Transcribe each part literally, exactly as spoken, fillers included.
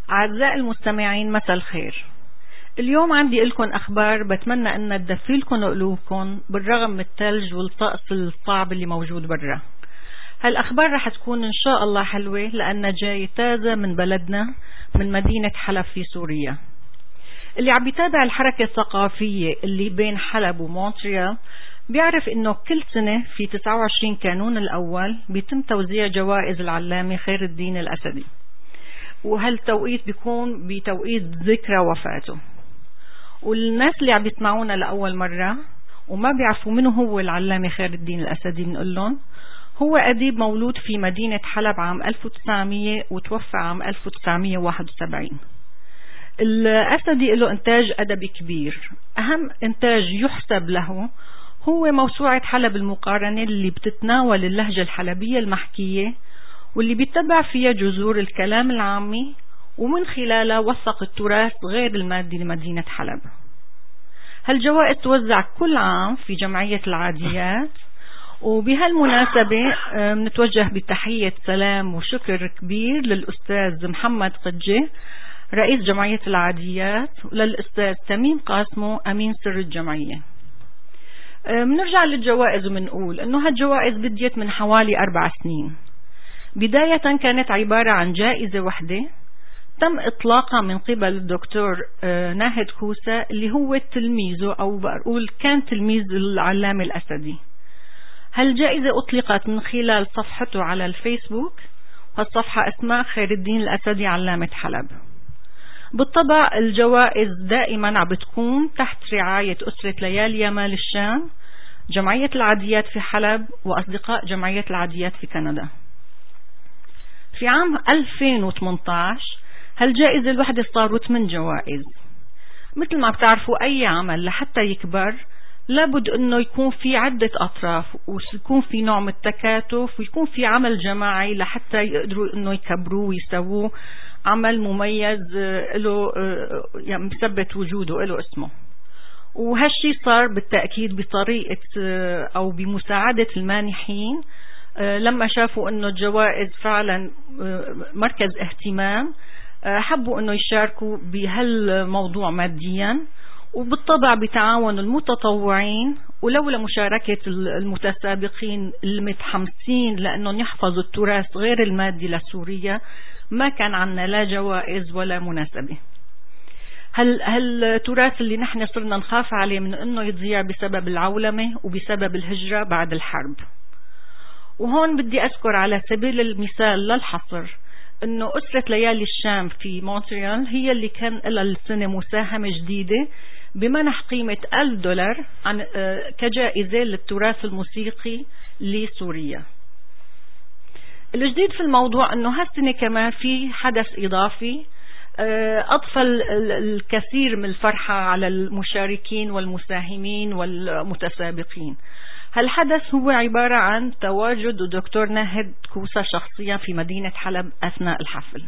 أعزائي المستمعين، مساء الخير. اليوم عندي لكم أخبار بتمنى أن تدفي لكم قلوبكم بالرغم من الثلج والطقس الصعب اللي موجود برا. هالأخبار رح تكون إن شاء الله حلوة لأنها جاي تازة من بلدنا، من مدينة حلب في سوريا. اللي عم يتابع الحركة الثقافية اللي بين حلب ومونتريال بيعرف إنه كل سنة في تسعة وعشرين كانون الأول بيتم توزيع جوائز العلامة خير الدين الأسدي، وهالتوقيت بيكون بتوقيت ذكرى وفاته. والناس اللي عم يسمعونا لأول مرة وما بيعرفوا منه هو العلامة خير الدين الأسدي، بنقول لهم هو أديب مولود في مدينة حلب عام ألف وتسعمية وتوفى عام ألف وتسعمية وواحد وسبعين. الأسدي له إنتاج أدبي كبير، أهم إنتاج يحسب له هو موسوعة حلب المقارنة اللي بتتناول اللهجة الحلبية المحكية واللي بيتبع فيها جذور الكلام العامي، ومن خلالها وثق التراث غير المادي لمدينة حلب. هالجوائز توزع كل عام في جمعية العاديات، وبهالمناسبة نتوجه بتحية سلام وشكر كبير للأستاذ محمد قجة رئيس جمعية العاديات، وللأستاذ تميم قاسمو أمين سر الجمعية. بنرجع للجوائز ومنقول إنه هالجوائز بديت من حوالي أربع سنين. بداية كانت عبارة عن جائزة وحدة تم إطلاقها من قبل الدكتور ناهد كوسة اللي هو تلميذه، أو بقول كان تلميذ العلامة الأسدي. هالجائزة أطلقت من خلال صفحته على الفيسبوك، والصفحة اسمها خير الدين الأسدي علامة حلب. بالطبع الجوائز دائما عم بتكون تحت رعاية أسرة ليالي يمال الشام، جمعية العاديات في حلب، وأصدقاء جمعية العاديات في كندا. في عام ألفين وثمانية عشر هالجائزة الوحدة صاروا ثمان جوائز. مثل ما بتعرفوا أي عمل لحتى يكبر لابد أنه يكون في عدة أطراف، ويكون في نوع من التكاتف، ويكون في عمل جماعي لحتى يقدروا أنه يكبروه ويسووه عمل مميز له يعني مثبت وجوده له اسمه. وهالشي صار بالتأكيد بطريقة أو بمساعدة المانحين لما شافوا أنه الجوائز فعلا مركز اهتمام، حبوا أنه يشاركوا بهالموضوع ماديا، وبالطبع بتعاون المتطوعين ولولا مشاركة المتسابقين المتحمسين لأنهم يحفظوا التراث غير المادي لسوريا ما كان عنا لا جوائز ولا مناسبة. هل هالتراث اللي نحن صرنا نخاف عليه من أنه يضيع بسبب العولمة وبسبب الهجرة بعد الحرب. وهون بدي أذكر على سبيل المثال للحصر أنه أسرة ليالي الشام في مونتريال هي اللي كان لها السنة مساهمة جديدة بمنح قيمة ألف دولار عن كجائزة للتراث الموسيقي لسوريا. الجديد في الموضوع أنه هالسنة كمان في حدث إضافي أضفى الكثير من الفرحة على المشاركين والمساهمين والمتسابقين. هالحدث هو عبارة عن تواجد الدكتور ناهد كوسة شخصيا في مدينة حلب أثناء الحفل.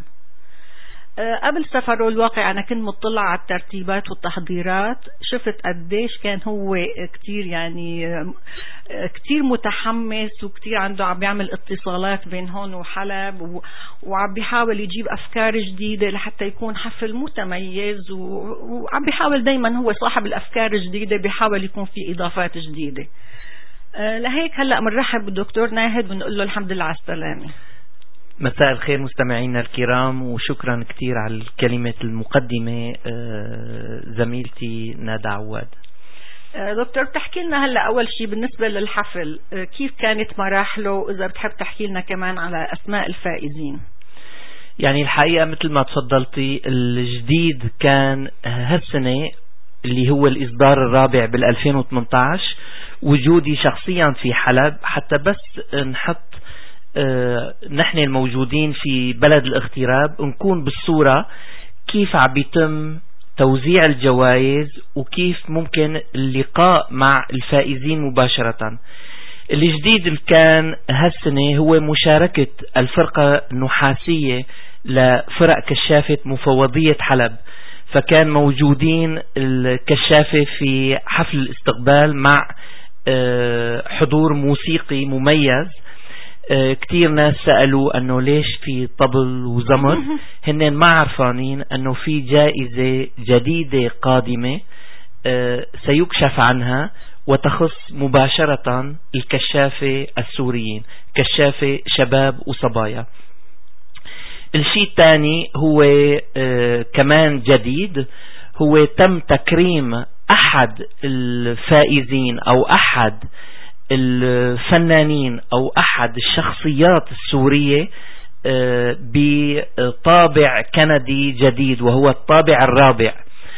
قبل سفره الواقع أنا كنت مطلع على الترتيبات والتحضيرات، شفت قديش كان هو كتير يعني كتير متحمس، وكتير عنده عم بيعمل اتصالات بين هون وحلب، وعم بيحاول يجيب أفكار جديدة لحتى يكون حفل متميز، وعم بيحاول دايما هو صاحب الأفكار الجديدة بيحاول يكون في إضافات جديدة. لهيك هلأ منرحب بالدكتور ناهد ونقول له الحمد لله على السلامة. مساء الخير مستمعينا الكرام، وشكرا كثير على الكلمة المقدمة زميلتي نادى عواد. دكتور بتحكي لنا هلأ أول شيء بالنسبة للحفل كيف كانت مراحله، إذا بتحب تحكي لنا كمان على أسماء الفائزين. يعني الحقيقة مثل ما تفضلتي الجديد كان هالسنة اللي هو الإصدار الرابع بالألفين وثمانية عشر وجودي شخصيا في حلب حتى بس نحط اه نحن الموجودين في بلد الاغتراب نكون بالصورة كيف عم بيتم توزيع الجوائز وكيف ممكن اللقاء مع الفائزين مباشرة. الجديد كان هالسنة هو مشاركة الفرقة النحاسية لفرق كشافة مفوضية حلب، فكان موجودين الكشافة في حفل الاستقبال مع حضور موسيقي مميز كتير ناس سألوا أنه ليش في طبل وزمر. هن ما عرفانين أنه في جائزة جديدة قادمة سيكشف عنها وتخص مباشرة الكشافة السوريين، كشافة شباب وصبايا. الشيء الثاني هو كمان جديد، هو تم تكريم أحد الفائزين أو أحد الفنانين أو أحد الشخصيات السورية بطابع كندي جديد، وهو الطابع الرابع.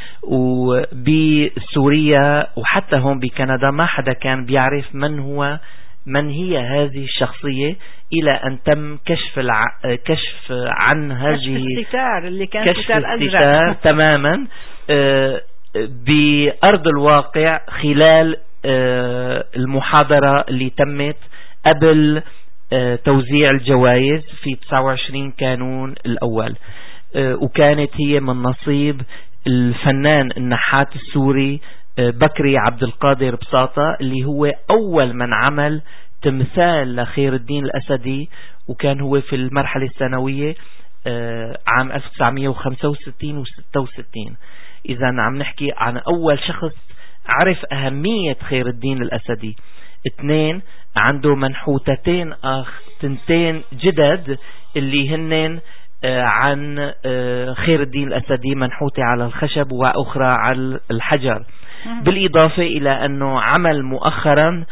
وبسوريا وحتى هون بكندا ما حدا كان بيعرف من هو من هي هذه الشخصية إلى أن تم كشف الع... كشف عن هذه كشف الستار اللي كان كشف ستار الستار تماما بأرض الواقع خلال المحاضرة اللي تمت قبل توزيع الجوائز في تسعة وعشرين كانون الأول، وكانت هي من نصيب الفنان النحات السوري بكري عبد القادر بساطة، اللي هو أول من عمل تمثال لخير الدين الأسدي، وكان هو في المرحلة الثانوية عام ألف وتسعمئة وخمسة وستين و ستة وستين. إذا عم نحكي عن أول شخص عرف أهمية خير الدين الأسدي. اثنين، عنده منحوتتين أخ تنتين جدد اللي هنن عن خير الدين الأسدي، منحوتة على الخشب وأخرى على الحجر، بالإضافة إلى أنه عمل مؤخرا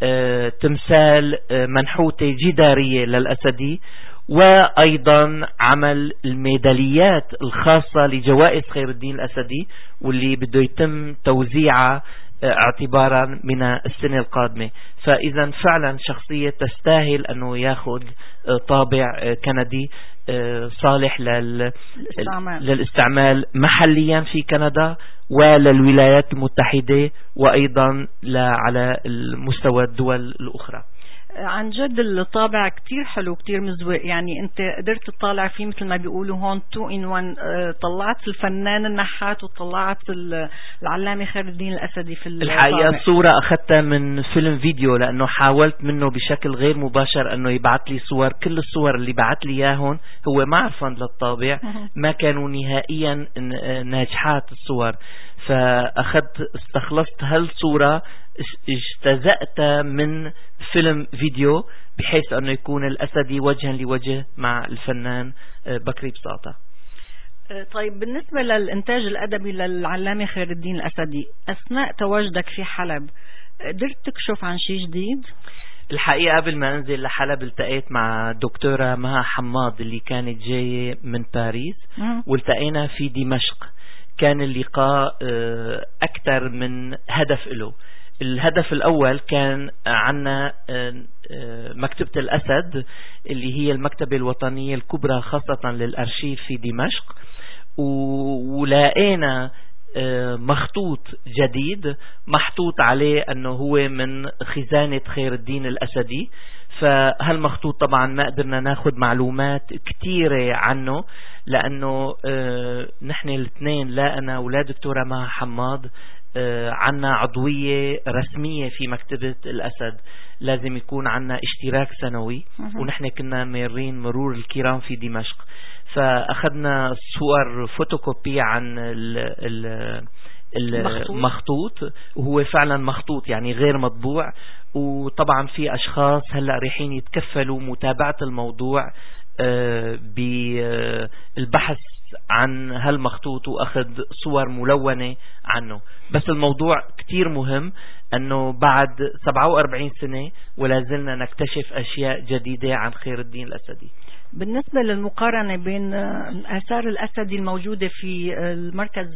تمثال منحوتة جدارية للأسدي، وأيضا عمل الميداليات الخاصة لجوائز خير الدين الأسدي واللي بده يتم توزيعها اعتبارا من السنة القادمة. فإذا فعلا شخصية تستاهل أنه ياخذ طابع كندي صالح للاستعمال. للاستعمال محليا في كندا وللولايات المتحدة، وأيضا على المستوى الدول الأخرى. عن جد الطابع كتير حلو كتير مزوق، يعني انت قدرت تطالع فيه مثل ما بيقولوا هون تو ان وان. طلعت الفنان النحات وطلعت العلامة خير الدين الأسدي في الحقيقة. الصورة أخذتها من فيلم فيديو، لأنه حاولت منه بشكل غير مباشر أنه يبعث لي صور. كل الصور اللي بعث لي إياهم هو ما عرفان للطابع، ما كانوا نهائيا ناجحات الصور. فأخذت استخلصت هالصورة اجتزأت من فيلم فيديو بحيث أنه يكون الأسدي وجها لوجه مع الفنان بكري بساطة. طيب، بالنسبة للإنتاج الأدبي للعلامة خير الدين الأسدي، أثناء تواجدك في حلب قدرت تكشف عن شيء جديد؟ الحقيقة قبل ما أنزل لحلب التقيت مع دكتورة مها حماد اللي كانت جاية من باريس، والتقينا في دمشق. كان اللقاء أكثر من هدف له. الهدف الأول كان عنا مكتبة الأسد اللي هي المكتبة الوطنية الكبرى خاصة للأرشيف في دمشق، ولقينا مخطوط جديد محطوط عليه أنه هو من خزانة خير الدين الأسدي. فهالمخطوط طبعا ما قدرنا ناخد معلومات كتيرة عنه، لأنه نحن الاثنين، لا أنا ولا دكتورة مها حماد، عنا عضوية رسمية في مكتبة الأسد، لازم يكون عنا اشتراك سنوي، ونحن كنا ميرين مرور الكرام في دمشق. فأخذنا صور فوتوكوبي عن المخطوط، وهو فعلا مخطوط يعني غير مطبوع. وطبعا في أشخاص هلأ رايحين يتكفلوا متابعة الموضوع بالبحث عن هالمخطوط وأخذ صور ملونة عنه. بس الموضوع كتير مهم، أنه بعد سبعة وأربعين سنة ولا زلنا نكتشف أشياء جديدة عن خير الدين الأسدي. بالنسبة للمقارنة بين آثار الأسدي الموجودة في المركز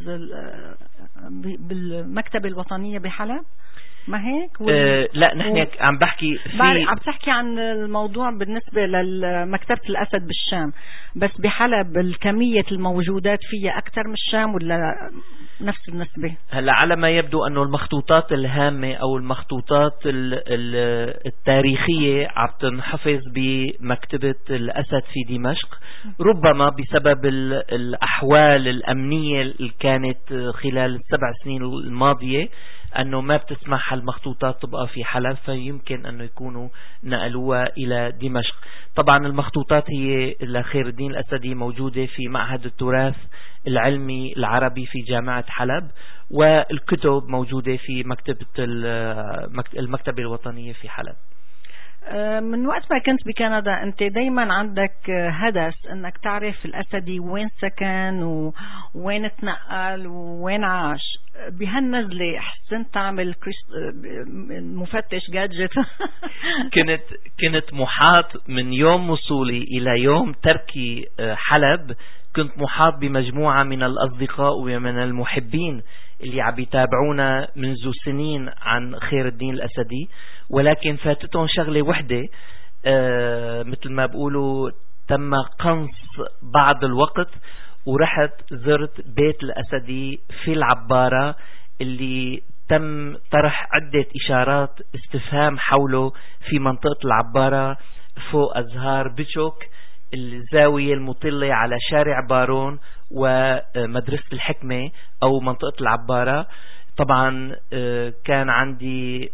بالمكتبة الوطنية بحلب، ما هيك؟ وال... أه لا، نحن و... عم بحكي في عم بحكي عن الموضوع بالنسبة لمكتبة الأسد بالشام، بس بحلب الكمية الموجودات فيها أكثر من الشام ولا نفس النسبة؟ هلا على ما يبدو أنه المخطوطات الهامة أو المخطوطات التاريخية عم تنحفظ بمكتبة الأسد في دمشق، ربما بسبب الأحوال الأمنية اللي كانت خلال السبع سنين الماضية أنه ما بتسمح المخطوطات تبقى في حلب، فيمكن أنه يكونوا نقلوها إلى دمشق. طبعا المخطوطات هي لخير الدين الأسدي موجودة في معهد التراث العلمي العربي في جامعة حلب، والكتب موجودة في مكتبة المكتبة الوطنية في حلب. من وقت ما كنت بكندا أنت دايما عندك هدف أنك تعرف الأسدي وين سكن ووين تنقل وين عاش. بهالنزلة حسنت تعمل مفتش جادجت. كنت كنت محاط من يوم وصولي إلى يوم تركي حلب، كنت محاط بمجموعة من الأصدقاء ومن المحبين اللي عم يتابعونا منذ سنين عن خير الدين الأسدي، ولكن فاتتهم شغلة وحدة. آه مثل ما بقولوا تم قنص بعض الوقت، ورحت زرت بيت الأسدي في العبارة اللي تم طرح عدة إشارات استفهام حوله في منطقة العبارة فوق أزهار بيتشوك، الزاوية المطلة على شارع بارون ومدرسة الحكمة أو منطقة العبارة. طبعا كان عندي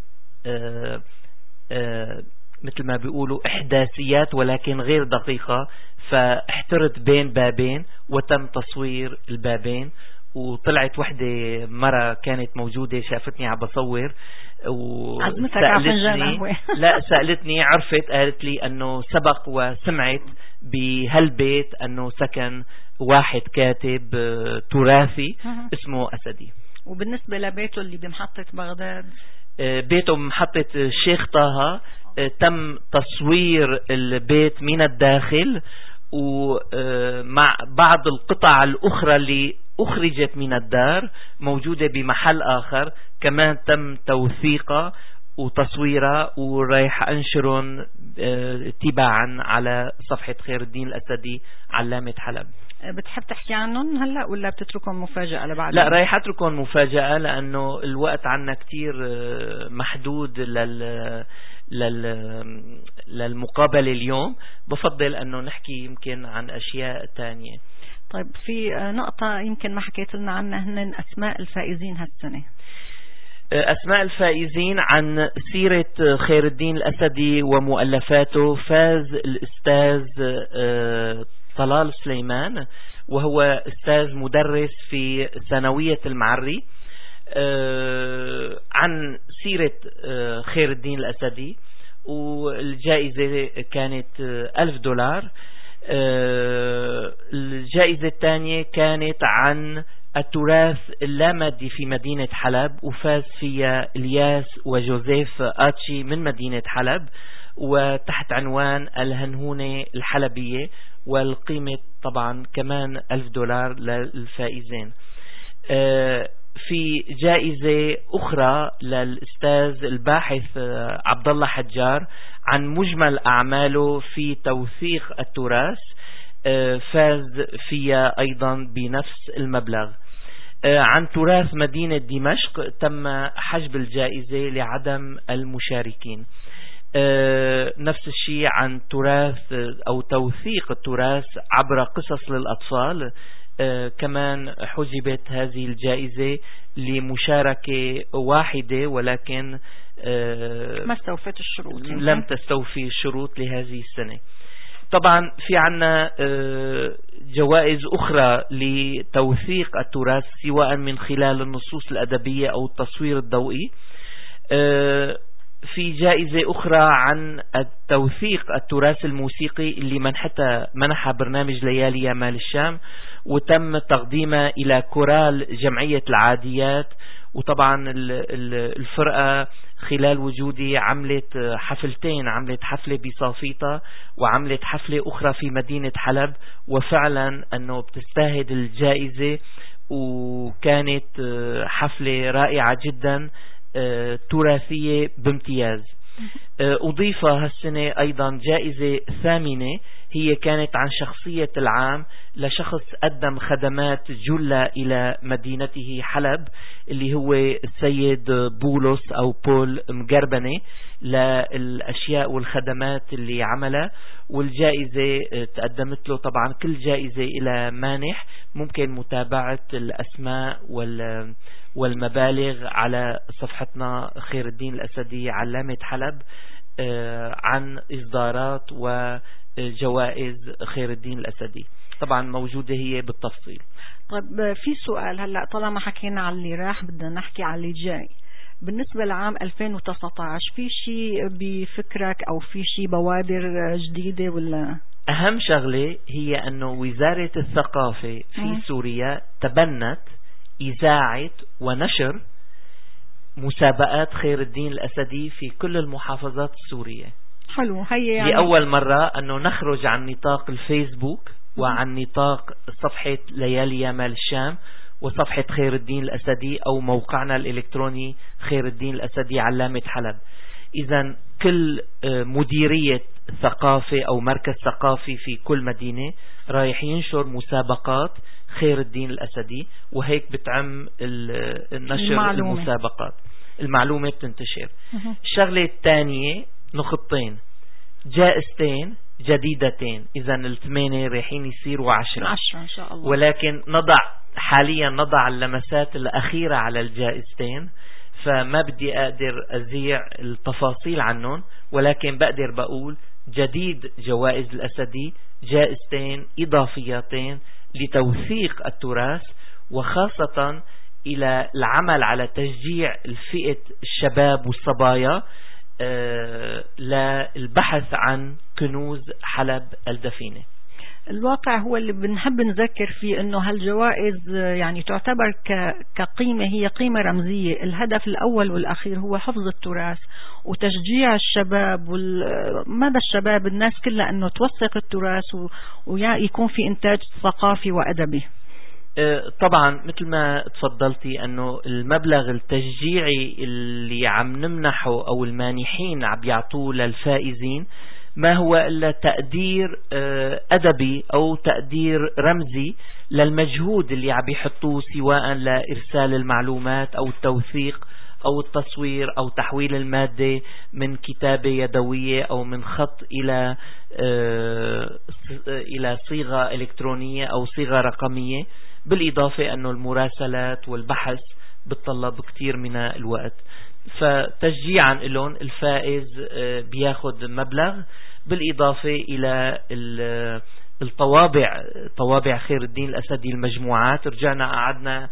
مثل ما بيقولوا إحداثيات ولكن غير دقيقة، فاحترت بين بابين وتم تصوير البابين، وطلعت وحدة مرة كانت موجودة شافتني عم بصور وسألتني لا سألتني عرفت قالت لي أنه سبق وسمعت بهالبيت أنه سكن واحد كاتب تراثي اسمه أسدي. وبالنسبة لبيته اللي بمحطة بغداد، بيته بمحطة الشيخ طه، تم تصوير البيت من الداخل، ومع بعض القطع الأخرى اللي أخرجت من الدار موجودة بمحل آخر كمان تم توثيقها وتصويرها، ورايح أنشرهم تباعا على صفحة خير الدين الأسدي علامة حلب. بتحب تحكي عنهم هلأ ولا بتتركهم مفاجأة لبعد؟ لا، رايح أتركهم مفاجأة لأنه الوقت عنا كتير محدود لل لل للمقابلة اليوم. بفضل أنه نحكي يمكن عن أشياء تانية. طيب، في نقطة يمكن ما حكيت لنا عنها، هن أسماء الفائزين هالسنة. أسماء الفائزين عن سيرة خير الدين الأسدي ومؤلفاته: فاز الأستاذ طلال سليمان، وهو أستاذ مدرس في ثانوية المعري، عن سيرة خير الدين الأسدي، والجائزة كانت ألف دولار. الجائزة الثانية كانت عن التراث اللامادي في مدينة حلب، وفاز فيها الياس وجوزيف آتشي من مدينة حلب، وتحت عنوان الهنهونة الحلبية، والقيمة طبعا كمان ألف دولار للفائزين. في جائزة أخرى للأستاذ الباحث عبد الله حجار عن مجمل أعماله في توثيق التراث، فاز فيها أيضا بنفس المبلغ. عن تراث مدينة دمشق تم حجب الجائزة لعدم المشاركين. نفس الشيء عن تراث أو توثيق التراث عبر قصص للأطفال، كمان حجبت هذه الجائزة لمشاركة واحدة، ولكن ما استوفت الشروط، لم تستوفي الشروط لهذه السنة. طبعا في عنا جوائز أخرى لتوثيق التراث، سواء من خلال النصوص الأدبية أو التصوير الضوئي. في جائزة أخرى عن التوثيق التراث الموسيقي اللي منحتها منحها برنامج ليالي يا مال الشام، وتم تقديمها إلى كورال جمعية العاديات. وطبعا الفرقة خلال وجودي عملت حفلتين، عملت حفلة بصافيطة وعملت حفلة أخرى في مدينة حلب، وفعلا أنه بتستاهل الجائزة، وكانت حفلة رائعة جدا تراثية بامتياز. أضيف هالسنة أيضا جائزة ثامنة، هي كانت عن شخصية العام لشخص قدم خدمات جلة إلى مدينته حلب، اللي هو السيد بولس أو بول مقربنة، للأشياء والخدمات اللي عملها. والجائزة تقدمت له طبعا كل جائزة إلى مانح، ممكن متابعة الأسماء والمبالغ على صفحتنا خير الدين الأسدي علامة حلب عن إصدارات وجوائز خير الدين الأسدي. طبعا موجودة هي بالتفصيل. طيب في سؤال، هلأ طالما حكينا على اللي راح بدنا نحكي على اللي جاي. بالنسبة لعام ألفين وتسعة عشر في شيء بفكرك أو في شيء بوادر جديدة ولا؟ أهم شغلة هي أنه وزارة الثقافة في م. سوريا تبنت إذاعة ونشر مسابقات خير الدين الأسدي في كل المحافظات السورية. حلو. هي يعني لأول مرة أنه نخرج عن نطاق الفيسبوك وعن نطاق صفحة ليالي يامال الشام وصفحة خير الدين الأسدي أو موقعنا الإلكتروني خير الدين الأسدي علامة حلب. إذن كل مديرية ثقافة أو مركز ثقافي في كل مدينة رايح ينشر مسابقات خير الدين الأسدي، وهيك بتعم النشر المعلومة. المسابقات المعلومة بتنتشر. الشغلة الثانية نقطتين جائزتين جديدتين، إذن الثمانية رايحين يصيروا عشرة عشرة إن شاء الله. ولكن نضع حاليا نضع اللمسات الأخيرة على الجائزتين، فما بدي أقدر أذيع التفاصيل عنهم، ولكن بقدر بقول جديد جوائز الأسدي جائزتين إضافيتين لتوثيق التراث، وخاصة إلى العمل على تشجيع الفئة الشباب والصبايا آه للبحث عن كنوز حلب الدفينة. الواقع هو اللي بنحب نذكر فيه انه هالجوائز يعني تعتبر كقيمة، هي قيمة رمزية. الهدف الاول والاخير هو حفظ التراث وتشجيع الشباب ومدى الشباب الناس كلها انه توثق التراث ويكون في انتاج ثقافي وادبي. طبعا مثل ما تفضلتي انه المبلغ التشجيعي اللي عم نمنحه او المانحين عم يعطوه للفائزين ما هو إلا تقدير أدبي أو تقدير رمزي للمجهود اللي عم يحطوه، سواء لإرسال المعلومات أو التوثيق أو التصوير أو تحويل المادة من كتابة يدوية أو من خط إلى إلى صيغة إلكترونية أو صيغة رقمية، بالإضافة أنه المراسلات والبحث بتطلب كتير من الوقت. فتشجيعا لهم الفائز بياخد مبلغ، بالإضافة إلى الطوابع طوابع خير الدين الأسدي المجموعات. رجعنا قعدنا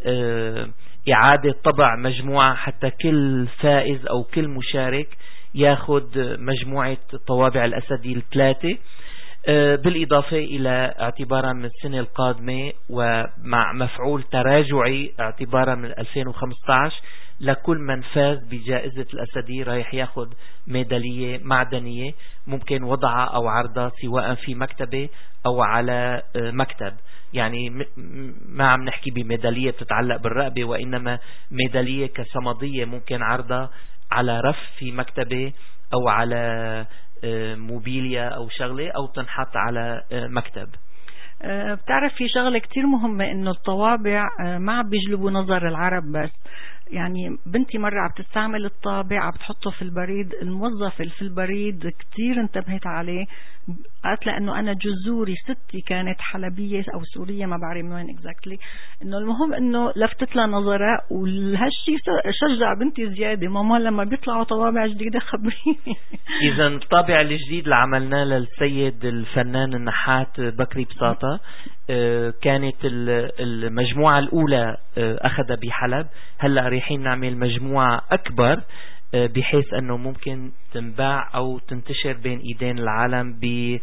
إعادة طبع مجموعة حتى كل فائز أو كل مشارك ياخد مجموعة طوابع الأسدي الثلاثة، بالإضافة إلى اعتبارا من السنة القادمة ومع مفعول تراجعي اعتبارا من ألفين وخمسة عشر لكل من فاز بجائزة الأسدي رايح ياخد ميدالية معدنية ممكن وضعها أو عرضها سواء في مكتبة أو على مكتب. يعني ما عم نحكي بميدالية تتعلق بالرقبة، وإنما ميدالية كصمدية ممكن عرضها على رف في مكتبة أو على موبيليا أو شغلة أو تنحط على مكتب. بتعرف في شغلة كتير مهمة إنه الطوابع ما عم بيجلبوا نظر العرب بس. يعني بنتي مرة عم تستعمل الطابع عم بتحطه في البريد، الموظف في البريد كتير انتبهت عليه، قالت لأنه أنا جذوري ستي كانت حلبية أو سورية ما بعرف من وين exactly، إنه المهم إنه لفتت لها نظرها، وهالشي شجع بنتي زيادة، ماما لما بيطلعوا طوابع جديدة خبريني. إذا الطابع الجديد اللي عملناه للسيد الفنان النحات بكري بساطة كانت المجموعة الأولى أخذ بحلب، هلأ ريحين نعمل مجموعة أكبر بحيث أنه ممكن تنباع أو تنتشر بين إيدين العالم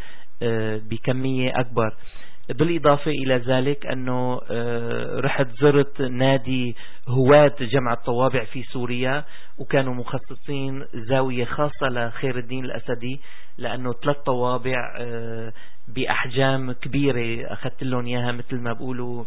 بكمية أكبر. بالإضافة إلى ذلك أنه رحت زرت نادي هواة جمع الطوابع في سوريا، وكانوا مخصصين زاوية خاصة لخير الدين الأسدي، لأنه ثلاث طوابع بأحجام كبيرة أخذت لهم إياها مثل ما بقولوا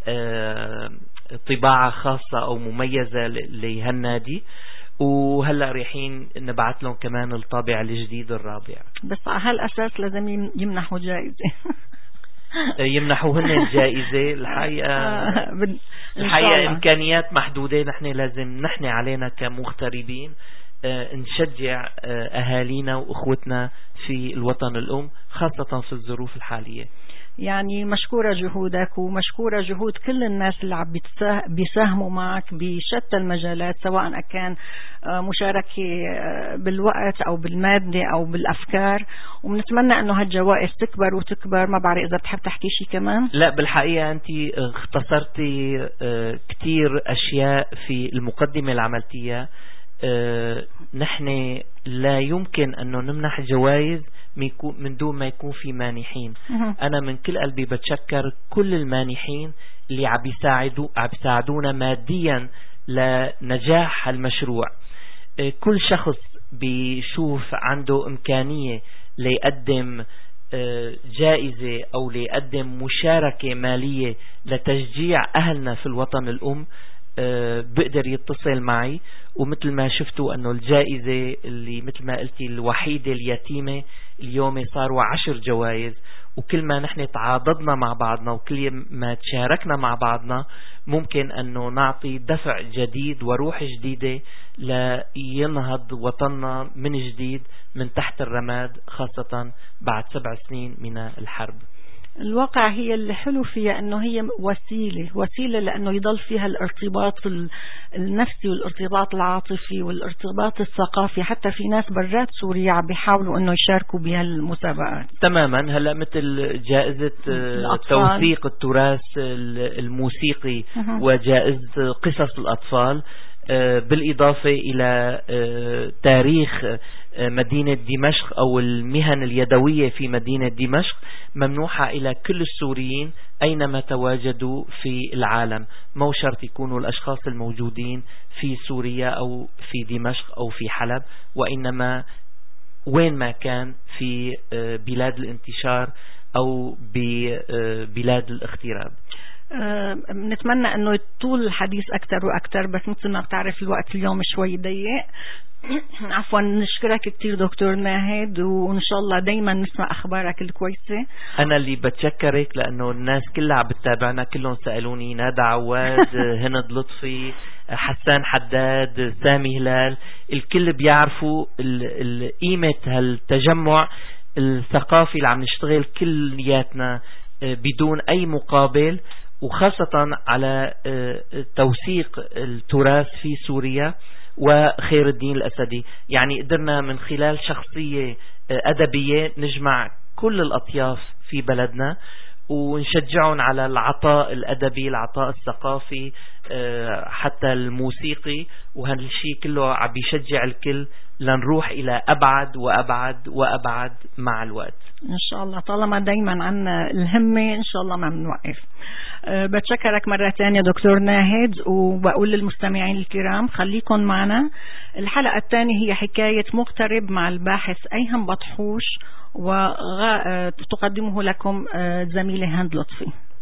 طباعة خاصة أو مميزة لهالنادي، وهلأ ريحين نبعث لهم كمان الطابع الجديد الرابع. بس على هالأساس لازم يمنحوا جائزة. يمنحوهن الجائزة. الحقيقة الحقيقة إمكانيات محدودة، نحن لازم نحن علينا كمغتربين نشجع أهالينا وأخوتنا في الوطن الأم خاصة في الظروف الحالية. يعني مشكورة جهودك ومشكورة جهود كل الناس اللي عم بيساهموا معك بشتى المجالات، سواء كان مشاركة بالوقت أو بالمادة أو بالأفكار، وبنتمنى أنه هالجوائز تكبر وتكبر. ما بعرف إذا بتحب تحكي شيء كمان. لا بالحقيقة أنت اختصرتي كتير أشياء في المقدمة اللي عملتيها. نحن لا يمكن أنه نمنح جوائز من دون ما يكون في مانحين. أنا من كل قلبي بتشكر كل المانحين اللي عم يساعدوا عم يساعدونا ماديا لنجاح المشروع. كل شخص بيشوف عنده إمكانية ليقدم جائزة أو ليقدم مشاركة مالية لتشجيع أهلنا في الوطن الأم بقدر يتصل معي. ومثل ما شفتوا أنه الجائزة اللي مثل ما قلتي الوحيدة اليتيمة اليوم صاروا عشر جوائز، وكل ما نحن تعاضدنا مع بعضنا وكل ما تشاركنا مع بعضنا ممكن أنه نعطي دفع جديد وروح جديدة لينهض وطننا من جديد من تحت الرماد، خاصة بعد سبع سنين من الحرب. الواقع هي اللي حلو فيها أنه هي وسيلة وسيلة لأنه يضل فيها الارتباط النفسي والارتباط العاطفي والارتباط الثقافي. حتى في ناس برات سوريا عم بيحاولوا أنه يشاركوا بهالمسابقات. تماما. هلأ مثل جائزة توثيق التراث الموسيقي وجائزة قصص الأطفال، بالإضافة إلى تاريخ مدينة دمشق أو المهن اليدوية في مدينة دمشق، ممنوحة إلى كل السوريين أينما تواجدوا في العالم، مو شرط يكونوا الأشخاص الموجودين في سوريا أو في دمشق أو في حلب، وإنما وين ما كان في بلاد الانتشار أو ببلاد الاغتراب. نتمنى أنه طول الحديث أكتر وأكتر، بس مثل ما بتعرف الوقت اليوم شوي ضيق. عفوا. نشكرك كتير دكتور ناهد، وإن شاء الله دايما نسمع أخبارك الكويسة. أنا اللي بتشكرك لأنه الناس كلها عم بتتابعنا، كلهم سألوني نادى عواد هند لطفي حسان حداد سامي هلال، الكل بيعرفوا قيمة هالتجمع الثقافي اللي عم نشتغل كلياتنا بدون أي مقابل، وخاصة على توثيق التراث في سوريا وخير الدين الأسدي. يعني قدرنا من خلال شخصية أدبية نجمع كل الأطياف في بلدنا ونشجعهم على العطاء الأدبي، العطاء الثقافي، حتى الموسيقي، وهالشيء كله عم بيشجع الكل لنروح إلى أبعد وأبعد وأبعد مع الوقت إن شاء الله. طالما دايما عنا الهمة إن شاء الله ما بنوقف. أه بتشكرك مرة تانية دكتور ناهد، وبقول للمستمعين الكرام خليكن معنا. الحلقة الثانية هي حكاية مغترب مع الباحث أيهم بطحوش، وتقدمه لكم زميلة هند لطفي.